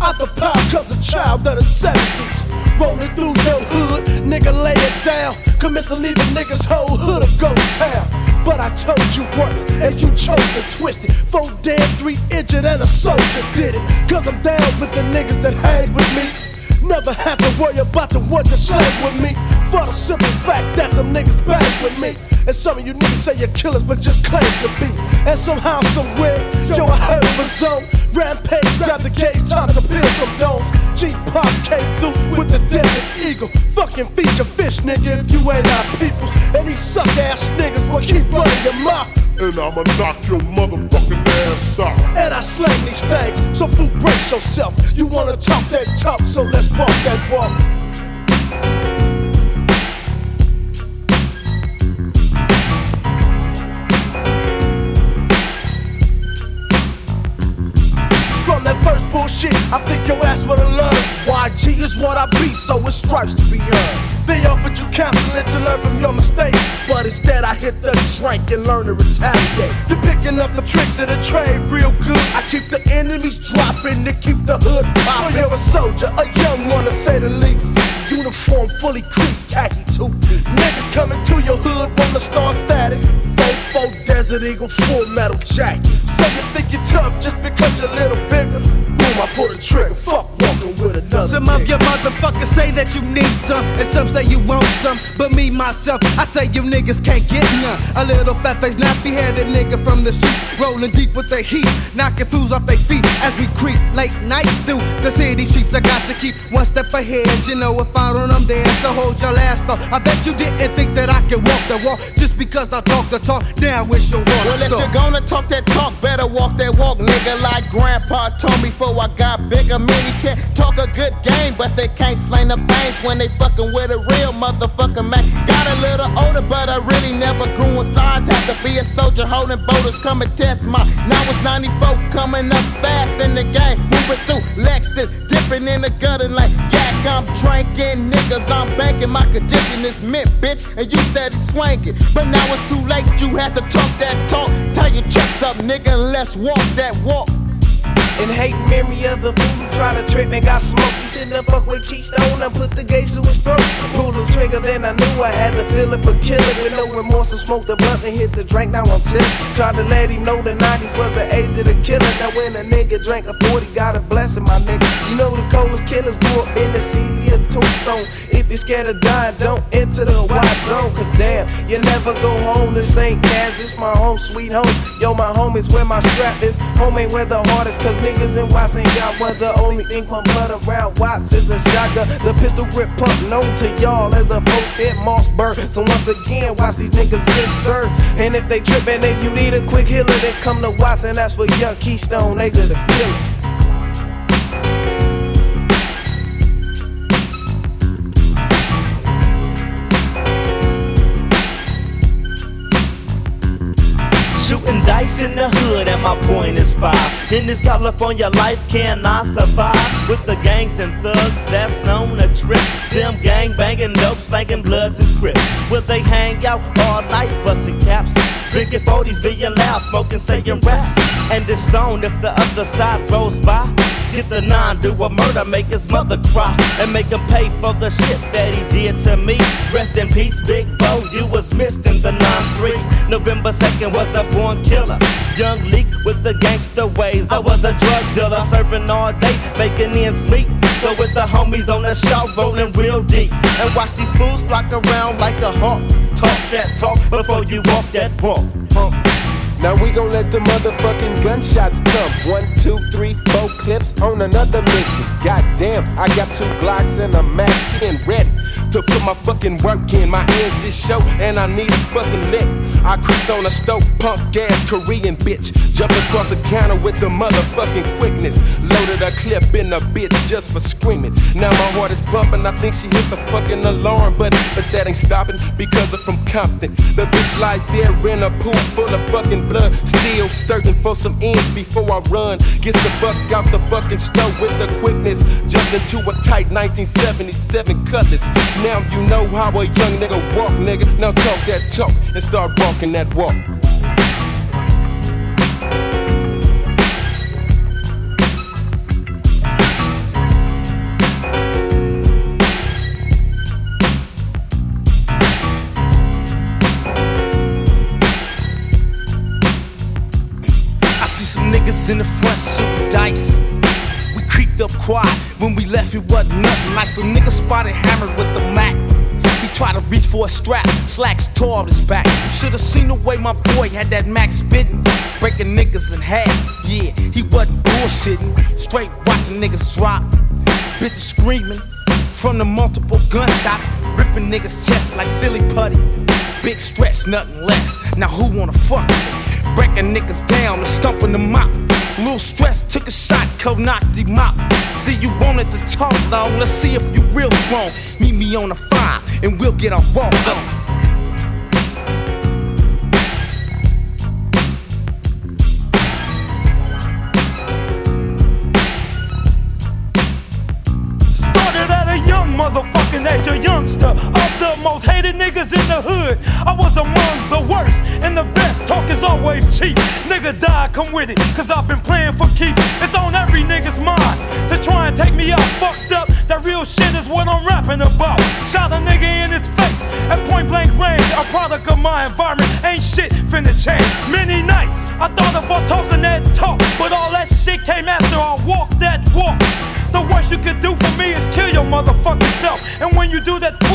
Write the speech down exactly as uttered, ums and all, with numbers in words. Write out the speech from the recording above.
Out the pop comes a child of the seventies. Rolling through your hood, nigga lay it down. Commence to leave a nigga's whole hood a ghost town. But I told you once, and you chose to twist it. Four dead, three injured, and a soldier did it. Cause I'm down with the niggas that hang with me. Never have to worry about the ones that slang with me. For the simple fact that them niggas bang with me. And some of you niggas say you're killers, but just claim to be. And somehow, somewhere, yo, I heard of a zone. Rampage, grab the gauge, time to build some domes. G-Pops came through with the Desert Eagle. Fucking feature fish, nigga, if you ain't our peoples. And these suck-ass niggas will keep running your mouth. And I'ma knock your motherfucking ass out. And I slang these things, so fool, brace yourself. You wanna talk that talk, so let's walk that walk. From that first bullshit, I think your ass would've learned. Y G is what I be, so it stripes to be earned. They offered you counseling to learn from your mistakes, but instead I hit the drink and learn to retaliate. You're picking up the tricks of the trade real good. I keep the enemies dropping to keep the hood popping. So you're a soldier, a young one to say the least. Uniform fully creased, khaki two-piece. Niggas coming to your hood, wanna start static. Four Desert Eagle, full metal jacket. So you think you're tough just because you're a little bigger? Boom, I pull the trigger, fuck walking with another. Some of your motherfuckers say that you need some, and some say you want some. But me, myself, I say you niggas can't get none. A little fat face, nappy headed nigga from the streets, rolling deep with the heat, knocking fools off their feet as we creep late night through the city streets. I got to keep one step ahead, you know if I don't, I'm there. So hold your last thought. I bet you didn't think that I could walk the walk just because I talk the talk. Down with your water. Well, if you're gonna talk that talk, better walk that walk, nigga. Like Grandpa told me before I got bigger. Many can't talk a good game, but they can't slang the bangs when they fucking with a real motherfucker man. Got a little older, but I really never grew in size. Had to be a soldier holding boulders, come and test my. Now it's ninety-four coming up fast in the game, moving through Lexus, dipping in the gutter like yak. I'm drinking, niggas, I'm banking. My condition is mint, bitch, and you steady swinging. But now it's too late, you have to talk that talk. Tie your checks up, nigga, and let's walk that walk. And hate memory of the fool who try to trip and got smoked. He said the fuck with Keystone, I put the gates to his throat. Pulled the trigger, then I knew I had to feel it for killing. With no remorse, and smoked the blunt and hit the drink, now I'm chillin'. Tried to let him know the nineties was the age of the killer. Now when a nigga drank a forty, got a blessing, my nigga. You know the coldest killers grew up in the city of Tombstone. If you're scared of dying, don't enter the white zone. Cause damn, you never go home to Saint Caz. It's my home, sweet home. Yo, my home is where my strap is. Home ain't where the hardest, cause niggas in Watts ain't got one. The only thing pump blood around Watts is a shotgun. The pistol grip pump known to y'all as the four ten Mossberg. So once again, watch these niggas get served. And if they trippin' and you need a quick healer, then come to Watts and ask for your Keystone. They did a killer. Shooting dice in the hood and my point is five. In this California life, can I survive? With the gangs and thugs that's known to trip. Them gang banging, dope slanging, bloods and crips. Will they hang out all night busting caps? Drinking forties, being loud, smoking, saying raps. And this song, if the other side rolls by, get the nine, do a murder, make his mother cry, and make him pay for the shit that he did to me. Rest in peace, Big Bo, you was missed in the nine three. November second was a born killer. Young Leak with the gangster ways. I was a drug dealer, serving all day, making ends meet. So with the homies on the show, rolling real deep. And watch these fools flock around like a hawk. Talk that talk before you walk that walk. Huh. Now we gon' let the motherfucking gunshots come. One, two, three, four clips on another mission. Goddamn, I got two Glocks and a Mac ten ready to put my fucking work in. My ends is show and I need a fucking lick. I creep on a stove, punk ass Korean bitch. Jump across the counter with the motherfucking quickness. Loaded a clip in a bitch just for screaming. Now my heart is pumping, I think she hit the fucking alarm. But, but that ain't stopping because I'm from Compton. The bitch like there in a pool full of fucking blood. Still searching for some ends before I run. Gets the fuck out the fucking stove with the quickness. Jumped into a tight nineteen seventy-seven Cutlass. Now you know how a young nigga walk, nigga. Now talk that talk and start walking that walk. niggas in the front shooting dice. We creeped up quiet, when we left it wasn't nothing nice. A nigga spotted hammered with the Mac. He tried to reach for a strap, slacks tore off his back. You should've seen the way my boy had that Mac spitting, breaking niggas in half. Yeah, he wasn't bullshitting, straight watching niggas drop. Bitches screaming from the multiple gunshots, ripping niggas' chests like silly putty. Big stretch, nothing less. Now who wanna fuck me? Breaking niggas down and stumping them out. Lil Stress took a shot, co-knocked him out. See, you wanted to talk long, let's see if you real strong. Meet me on the five and we'll get our walk on. Motherfucking age, a youngster of the most hated niggas in the hood. I was among the worst and the best. Talk is always cheap. Nigga die, come with it, cause I've been playing for keeps. It's on every nigga's mind to try and take me out fucked up. That real shit is what I'm rapping about. Shot a nigga in his face at point blank range. A product of my environment, ain't shit finna change. Many nights I thought about talking that talk, but all that shit came after I walked that walk. The worst you could do for me is kill your motherfucking self. And when you do that,